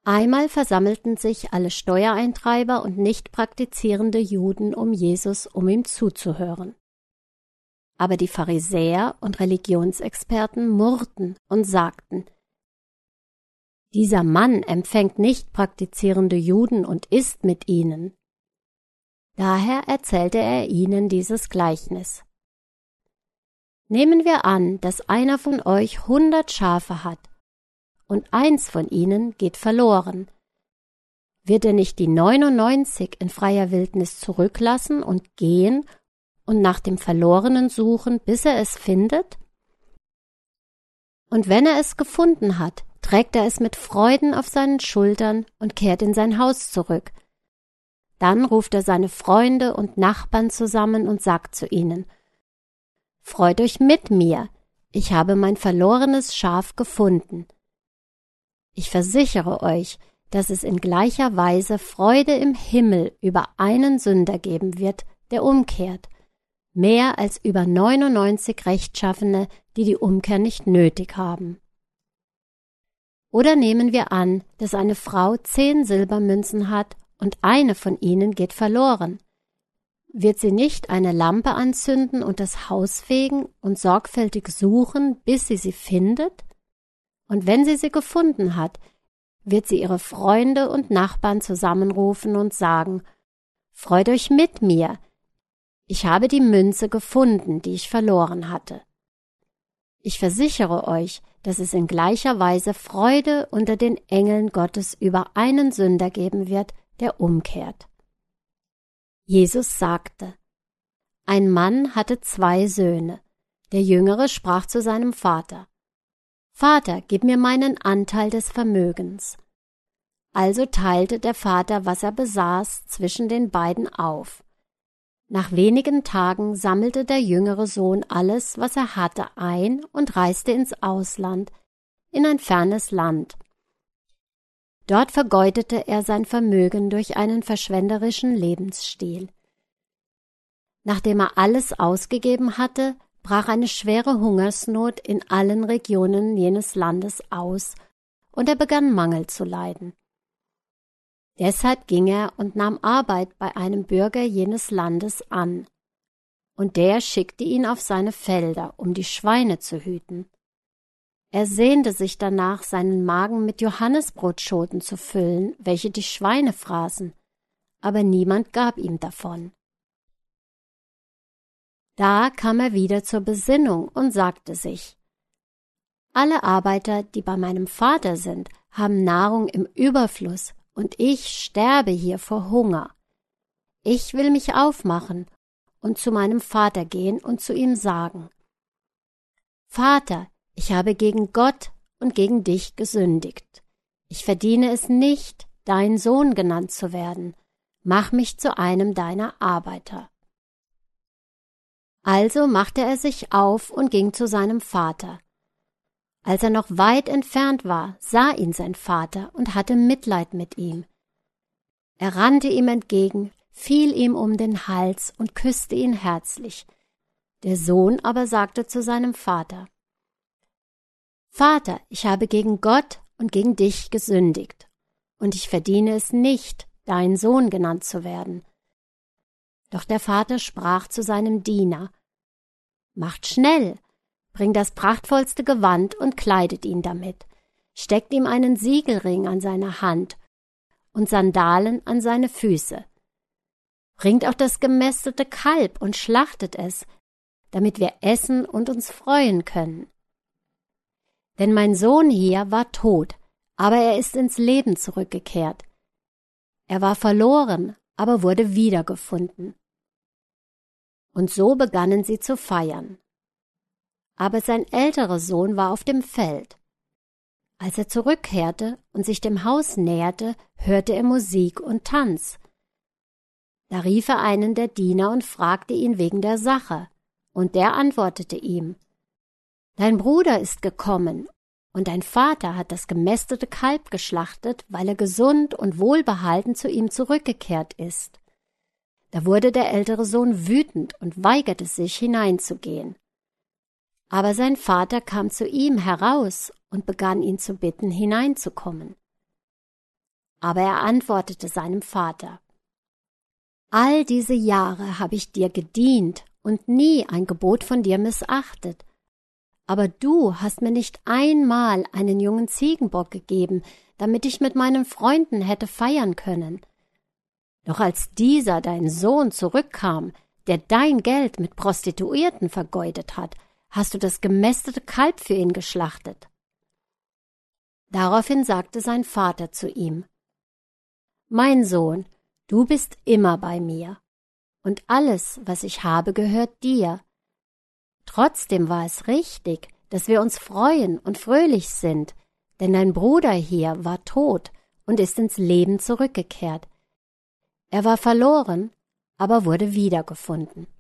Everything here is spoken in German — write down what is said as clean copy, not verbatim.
Einmal versammelten sich alle Steuereintreiber und nicht praktizierende Juden um Jesus, um ihm zuzuhören. Aber die Pharisäer und Religionsexperten murrten und sagten: Dieser Mann empfängt nicht praktizierende Juden und isst mit ihnen. Daher erzählte er ihnen dieses Gleichnis. Nehmen wir an, dass einer von euch 100 Schafe hat und eins von ihnen geht verloren. Wird er nicht die 99 in freier Wildnis zurücklassen und gehen und nach dem Verlorenen suchen, bis er es findet? Und wenn er es gefunden hat, trägt er es mit Freuden auf seinen Schultern und kehrt in sein Haus zurück. Dann ruft er seine Freunde und Nachbarn zusammen und sagt zu ihnen: Freut euch mit mir, ich habe mein verlorenes Schaf gefunden. Ich versichere euch, dass es in gleicher Weise Freude im Himmel über einen Sünder geben wird, der umkehrt, mehr als über 99 Rechtschaffene, die die Umkehr nicht nötig haben. Oder nehmen wir an, dass eine Frau 10 Silbermünzen hat und eine von ihnen geht verloren. Wird sie nicht eine Lampe anzünden und das Haus fegen und sorgfältig suchen, bis sie findet? Und wenn sie gefunden hat, wird sie ihre Freunde und Nachbarn zusammenrufen und sagen: Freut euch mit mir, ich habe die Münze gefunden, die ich verloren hatte. Ich versichere euch, dass es in gleicher Weise Freude unter den Engeln Gottes über einen Sünder geben wird, der umkehrt. Jesus sagte: Ein Mann hatte 2 Söhne. Der Jüngere sprach zu seinem Vater: Vater, gib mir meinen Anteil des Vermögens. Also teilte der Vater, was er besaß, zwischen den beiden auf. Nach wenigen Tagen sammelte der jüngere Sohn alles, was er hatte, ein und reiste ins Ausland, in ein fernes Land. Dort vergeudete er sein Vermögen durch einen verschwenderischen Lebensstil. Nachdem er alles ausgegeben hatte, brach eine schwere Hungersnot in allen Regionen jenes Landes aus, und er begann Mangel zu leiden. Deshalb ging er und nahm Arbeit bei einem Bürger jenes Landes an, und der schickte ihn auf seine Felder, um die Schweine zu hüten. Er sehnte sich danach, seinen Magen mit Johannesbrotschoten zu füllen, welche die Schweine fraßen, aber niemand gab ihm davon. Da kam er wieder zur Besinnung und sagte sich: Alle Arbeiter, die bei meinem Vater sind, haben Nahrung im Überfluss, und ich sterbe hier vor Hunger. Ich will mich aufmachen und zu meinem Vater gehen und zu ihm sagen: Vater, ich habe gegen Gott und gegen dich gesündigt. Ich verdiene es nicht, dein Sohn genannt zu werden. Mach mich zu einem deiner Arbeiter. Also machte er sich auf und ging zu seinem Vater. Als er noch weit entfernt war, sah ihn sein Vater und hatte Mitleid mit ihm. Er rannte ihm entgegen, fiel ihm um den Hals und küsste ihn herzlich. Der Sohn aber sagte zu seinem Vater: Vater, ich habe gegen Gott und gegen dich gesündigt, und ich verdiene es nicht, dein Sohn genannt zu werden. Doch der Vater sprach zu seinem Diener: Macht schnell, bringt das prachtvollste Gewand und kleidet ihn damit, steckt ihm einen Siegelring an seine Hand und Sandalen an seine Füße. Bringt auch das gemästete Kalb und schlachtet es, damit wir essen und uns freuen können. Denn mein Sohn hier war tot, aber er ist ins Leben zurückgekehrt. Er war verloren, aber wurde wiedergefunden. Und so begannen sie zu feiern. Aber sein älterer Sohn war auf dem Feld. Als er zurückkehrte und sich dem Haus näherte, hörte er Musik und Tanz. Da rief er einen der Diener und fragte ihn wegen der Sache, und der antwortete ihm: Dein Bruder ist gekommen, und dein Vater hat das gemästete Kalb geschlachtet, weil er gesund und wohlbehalten zu ihm zurückgekehrt ist. Da wurde der ältere Sohn wütend und weigerte sich, hineinzugehen. Aber sein Vater kam zu ihm heraus und begann ihn zu bitten, hineinzukommen. Aber er antwortete seinem Vater: »All diese Jahre habe ich dir gedient und nie ein Gebot von dir missachtet. Aber du hast mir nicht einmal einen jungen Ziegenbock gegeben, damit ich mit meinen Freunden hätte feiern können. Doch als dieser dein Sohn zurückkam, der dein Geld mit Prostituierten vergeudet hat, hast du das gemästete Kalb für ihn geschlachtet.« Daraufhin sagte sein Vater zu ihm: »Mein Sohn, du bist immer bei mir, und alles, was ich habe, gehört dir. Trotzdem war es richtig, dass wir uns freuen und fröhlich sind, denn dein Bruder hier war tot und ist ins Leben zurückgekehrt. Er war verloren, aber wurde wiedergefunden.«